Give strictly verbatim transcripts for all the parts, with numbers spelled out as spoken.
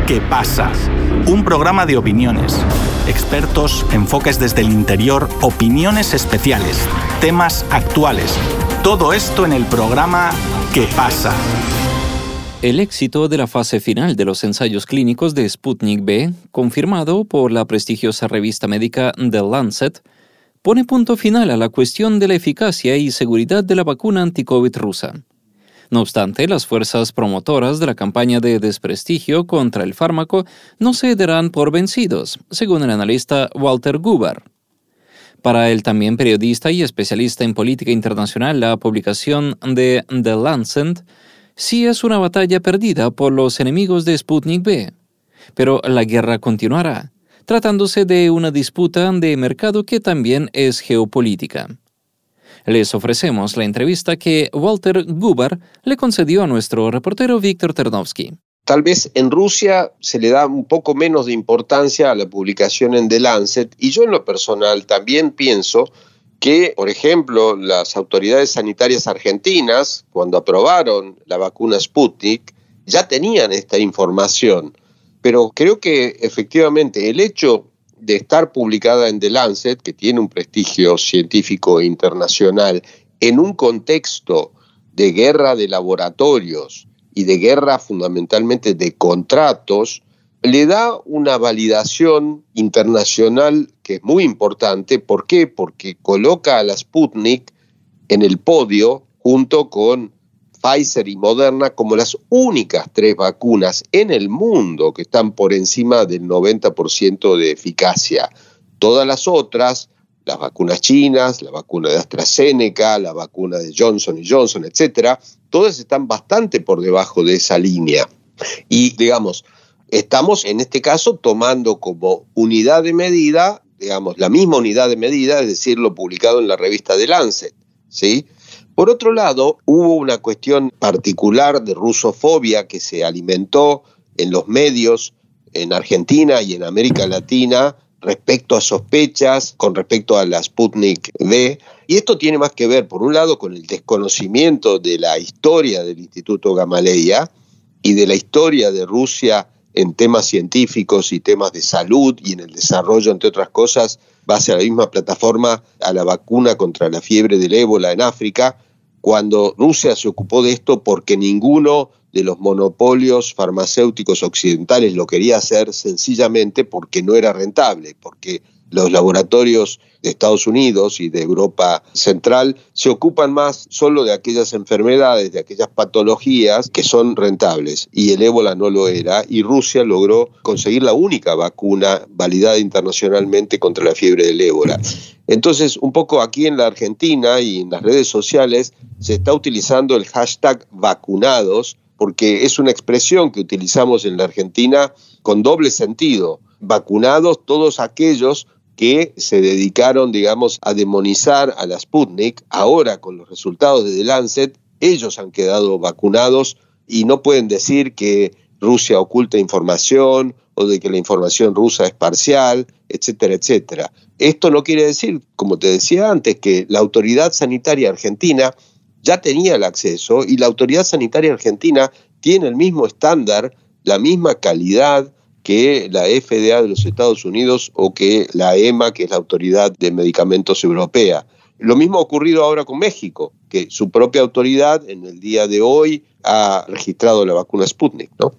¿Qué pasa? Un programa de opiniones, expertos, enfoques desde el interior, opiniones especiales, temas actuales. Todo esto en el programa ¿Qué pasa? El éxito de la fase final de los ensayos clínicos de Sputnik V, confirmado por la prestigiosa revista médica The Lancet, pone punto final a la cuestión de la eficacia y seguridad de la vacuna anti-COVID rusa. No obstante, las fuerzas promotoras de la campaña de desprestigio contra el fármaco no se darán por vencidos, según el analista Walter Gruber. Para el también periodista y especialista en política internacional, la publicación de The Lancet sí es una batalla perdida por los enemigos de Sputnik V, pero la guerra continuará, tratándose de una disputa de mercado que también es geopolítica. Les ofrecemos la entrevista que Walter Gruber le concedió a nuestro reportero Víctor Ternovsky. Tal vez en Rusia se le da un poco menos de importancia a la publicación en The Lancet, y yo en lo personal también pienso que, por ejemplo, las autoridades sanitarias argentinas, cuando aprobaron la vacuna Sputnik, ya tenían esta información. Pero creo que efectivamente el hecho de estar publicada en The Lancet, que tiene un prestigio científico internacional, en un contexto de guerra de laboratorios y de guerra fundamentalmente de contratos, le da una validación internacional que es muy importante. ¿Por qué? Porque coloca a la Sputnik en el podio junto con Pfizer y Moderna como las únicas tres vacunas en el mundo que están por encima del noventa por ciento de eficacia. Todas las otras, las vacunas chinas, la vacuna de AstraZeneca, la vacuna de Johnson y Johnson, etcétera, todas están bastante por debajo de esa línea. Y, digamos, estamos en este caso tomando como unidad de medida, digamos, la misma unidad de medida, es decir, lo publicado en la revista The Lancet, ¿sí? Por otro lado, hubo una cuestión particular de rusofobia que se alimentó en los medios en Argentina y en América Latina respecto a sospechas con respecto a la Sputnik V. Y esto tiene más que ver, por un lado, con el desconocimiento de la historia del Instituto Gamaleya y de la historia de Rusia en temas científicos y temas de salud y en el desarrollo, entre otras cosas, base a la misma plataforma, a la vacuna contra la fiebre del ébola en África, cuando Rusia se ocupó de esto porque ninguno de los monopolios farmacéuticos occidentales lo quería hacer, sencillamente porque no era rentable, porque los laboratorios de Estados Unidos y de Europa Central se ocupan más solo de aquellas enfermedades, de aquellas patologías que son rentables, y el ébola no lo era, y Rusia logró conseguir la única vacuna validada internacionalmente contra la fiebre del ébola. Entonces, un poco aquí en la Argentina y en las redes sociales se está utilizando el hashtag vacunados, porque es una expresión que utilizamos en la Argentina con doble sentido. Vacunados todos aquellos que se dedicaron, digamos, a demonizar a la Sputnik. Ahora, con los resultados de The Lancet, ellos han quedado vacunados y no pueden decir que Rusia oculta información o de que la información rusa es parcial, etcétera, etcétera. Esto no quiere decir, como te decía antes, que la autoridad sanitaria argentina ya tenía el acceso, y la autoridad sanitaria argentina tiene el mismo estándar, la misma calidad que la F D A de los Estados Unidos o que la E M A, que es la Autoridad de Medicamentos Europea. Lo mismo ha ocurrido ahora con México, que su propia autoridad en el día de hoy ha registrado la vacuna Sputnik, ¿no?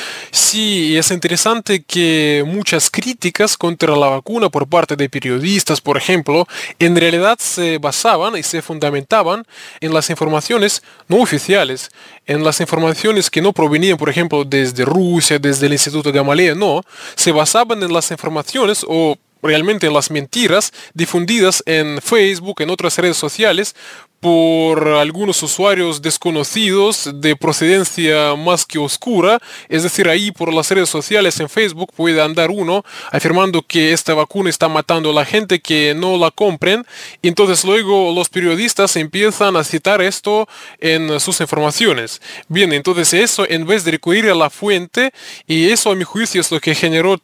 Sí, es interesante que muchas críticas contra la vacuna por parte de periodistas, por ejemplo, en realidad se basaban y se fundamentaban en las informaciones no oficiales, en las informaciones que no provenían, por ejemplo, desde Rusia, desde el Instituto Gamaleya, no, se basaban en las informaciones o realmente en las mentiras difundidas en Facebook, en otras redes sociales, por algunos usuarios desconocidos de procedencia más que oscura. Es decir, ahí por las redes sociales en Facebook puede andar uno afirmando que esta vacuna está matando a la gente, que no la compren, y entonces luego los periodistas empiezan a citar esto en sus informaciones. Bien, entonces eso, en vez de recurrir a la fuente, y eso a mi juicio es lo que generó tan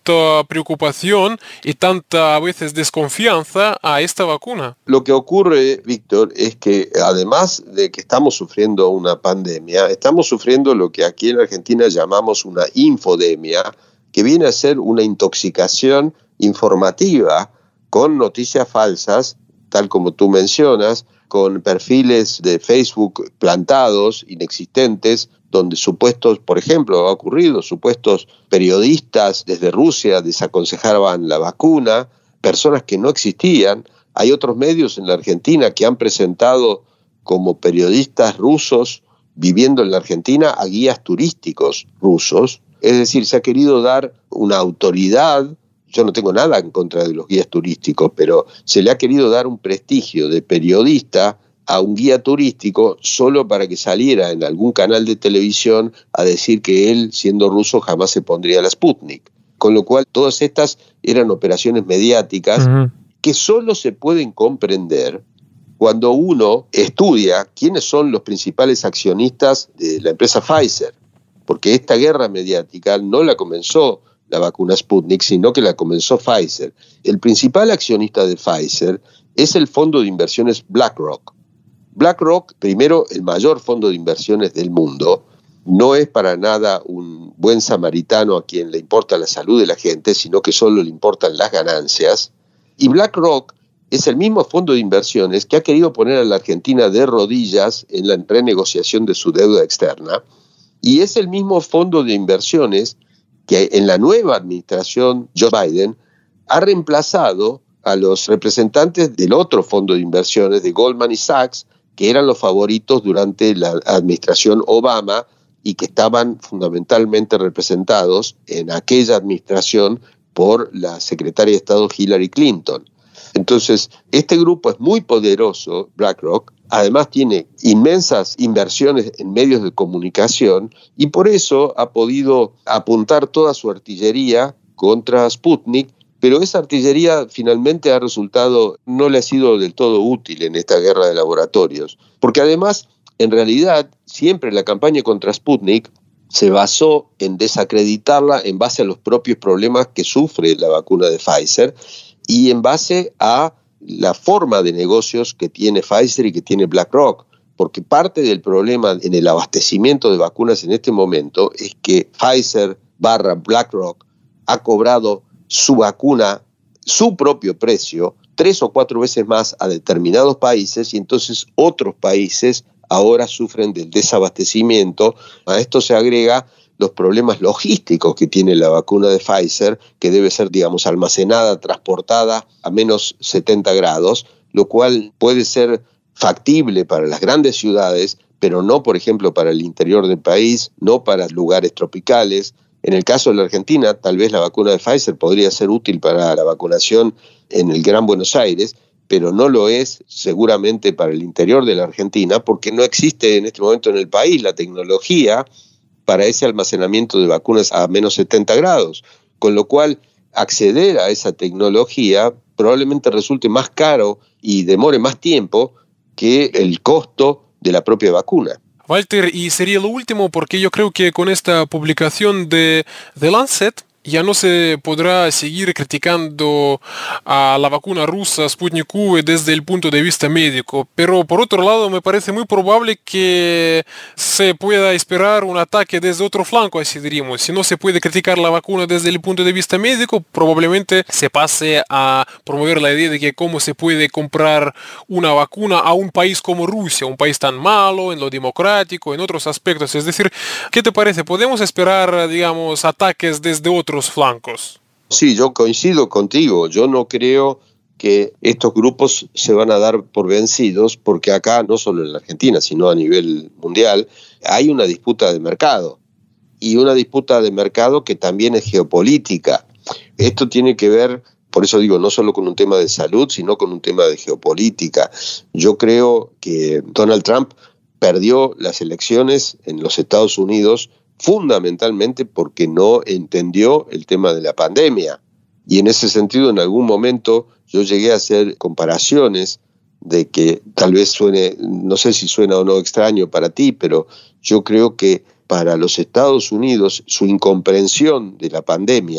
tanta preocupación y tanta a veces desconfianza a esta vacuna? Lo que ocurre, Víctor, es que además de que estamos sufriendo una pandemia, estamos sufriendo lo que aquí en Argentina llamamos una infodemia, que viene a ser una intoxicación informativa con noticias falsas, tal como tú mencionas, con perfiles de Facebook plantados, inexistentes, donde supuestos, por ejemplo, ha ocurrido, supuestos periodistas desde Rusia desaconsejaban la vacuna, personas que no existían. Hay otros medios en la Argentina que han presentado como periodistas rusos viviendo en la Argentina a guías turísticos rusos. Es decir, se ha querido dar una autoridad. Yo no tengo nada en contra de los guías turísticos, pero se le ha querido dar un prestigio de periodista a un guía turístico solo para que saliera en algún canal de televisión a decir que él, siendo ruso, jamás se pondría la Sputnik. Con lo cual, todas estas eran operaciones mediáticas uh-huh. que solo se pueden comprender cuando uno estudia quiénes son los principales accionistas de la empresa Pfizer, porque esta guerra mediática no la comenzó la vacuna Sputnik, sino que la comenzó Pfizer. El principal accionista de Pfizer es el fondo de inversiones BlackRock. BlackRock, primero, el mayor fondo de inversiones del mundo, no es para nada un buen samaritano a quien le importa la salud de la gente, sino que solo le importan las ganancias. Y BlackRock es el mismo fondo de inversiones que ha querido poner a la Argentina de rodillas en la renegociación de su deuda externa. Y es el mismo fondo de inversiones que en la nueva administración Joe Biden ha reemplazado a los representantes del otro fondo de inversiones de Goldman y Sachs, que eran los favoritos durante la administración Obama y que estaban fundamentalmente representados en aquella administración por la secretaria de Estado Hillary Clinton. Entonces, este grupo es muy poderoso, BlackRock, además tiene inmensas inversiones en medios de comunicación y por eso ha podido apuntar toda su artillería contra Sputnik, pero esa artillería finalmente ha resultado, no le ha sido del todo útil en esta guerra de laboratorios, porque además, en realidad, siempre la campaña contra Sputnik se basó en desacreditarla en base a los propios problemas que sufre la vacuna de Pfizer y en base a la forma de negocios que tiene Pfizer y que tiene BlackRock, porque parte del problema en el abastecimiento de vacunas en este momento es que Pfizer barra BlackRock ha cobrado su vacuna, su propio precio, tres o cuatro veces más a determinados países y entonces otros países ahora sufren del desabastecimiento. A esto se agrega los problemas logísticos que tiene la vacuna de Pfizer, que debe ser, digamos, almacenada, transportada a menos setenta grados, lo cual puede ser factible para las grandes ciudades, pero no, por ejemplo, para el interior del país, no para lugares tropicales. En el caso de la Argentina, tal vez la vacuna de Pfizer podría ser útil para la vacunación en el Gran Buenos Aires, pero no lo es seguramente para el interior de la Argentina, porque no existe en este momento en el país la tecnología para ese almacenamiento de vacunas a menos setenta grados, con lo cual acceder a esa tecnología probablemente resulte más caro y demore más tiempo que el costo de la propia vacuna. Walter, y sería lo último porque yo creo que con esta publicación de The Lancet ya no se podrá seguir criticando a la vacuna rusa Sputnik V desde el punto de vista médico, pero por otro lado me parece muy probable que se pueda esperar un ataque desde otro flanco, así diríamos. Si no se puede criticar la vacuna desde el punto de vista médico, probablemente se pase a promover la idea de que cómo se puede comprar una vacuna a un país como Rusia, un país tan malo en lo democrático, en otros aspectos. Es decir, ¿qué te parece? ¿Podemos esperar, digamos, ataques desde otros flancos? Sí, yo coincido contigo. Yo no creo que estos grupos se van a dar por vencidos porque acá, no solo en la Argentina, sino a nivel mundial, hay una disputa de mercado y una disputa de mercado que también es geopolítica. Esto tiene que ver, por eso digo, no solo con un tema de salud, sino con un tema de geopolítica. Yo creo que Donald Trump perdió las elecciones en los Estados Unidos fundamentalmente porque no entendió el tema de la pandemia. Y en ese sentido, en algún momento, yo llegué a hacer comparaciones de que tal vez suene, no sé si suena o no extraño para ti, pero yo creo que para los Estados Unidos su incomprensión de la pandemia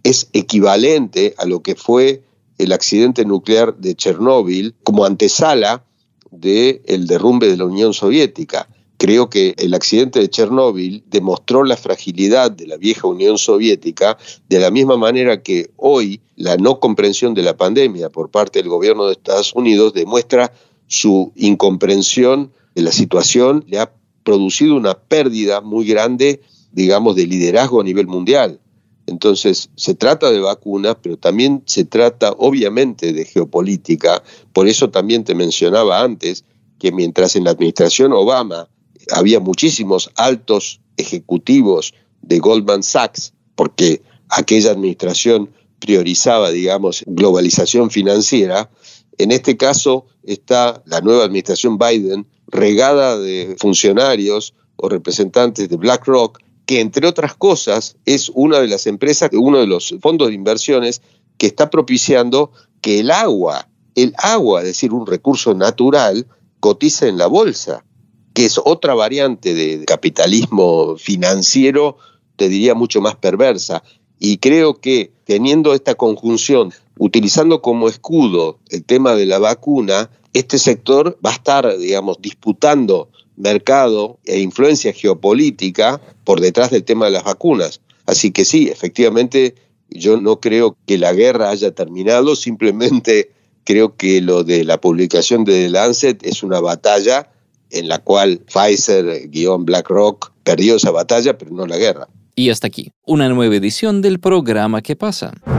es equivalente a lo que fue el accidente nuclear de Chernóbil como antesala del derrumbe de la Unión Soviética. Creo que el accidente de Chernóbil demostró la fragilidad de la vieja Unión Soviética, de la misma manera que hoy la no comprensión de la pandemia por parte del gobierno de Estados Unidos demuestra su incomprensión de la situación, le ha producido una pérdida muy grande, digamos, de liderazgo a nivel mundial. Entonces, se trata de vacunas, pero también se trata, obviamente, de geopolítica. Por eso también te mencionaba antes que mientras en la administración Obama había muchísimos altos ejecutivos de Goldman Sachs, porque aquella administración priorizaba, digamos, globalización financiera, en este caso está la nueva administración Biden regada de funcionarios o representantes de BlackRock, que entre otras cosas es una de las empresas, uno de los fondos de inversiones que está propiciando que el agua, el agua, es decir, un recurso natural, cotiza en la bolsa, que es otra variante de capitalismo financiero, te diría mucho más perversa. Y creo que teniendo esta conjunción, utilizando como escudo el tema de la vacuna, este sector va a estar, digamos, disputando mercado e influencia geopolítica por detrás del tema de las vacunas. Así que sí, efectivamente, yo no creo que la guerra haya terminado, simplemente creo que lo de la publicación de The Lancet es una batalla en la cual Pfizer-BlackRock perdió esa batalla, pero no la guerra. Y hasta aquí, una nueva edición del programa ¿Qué pasa?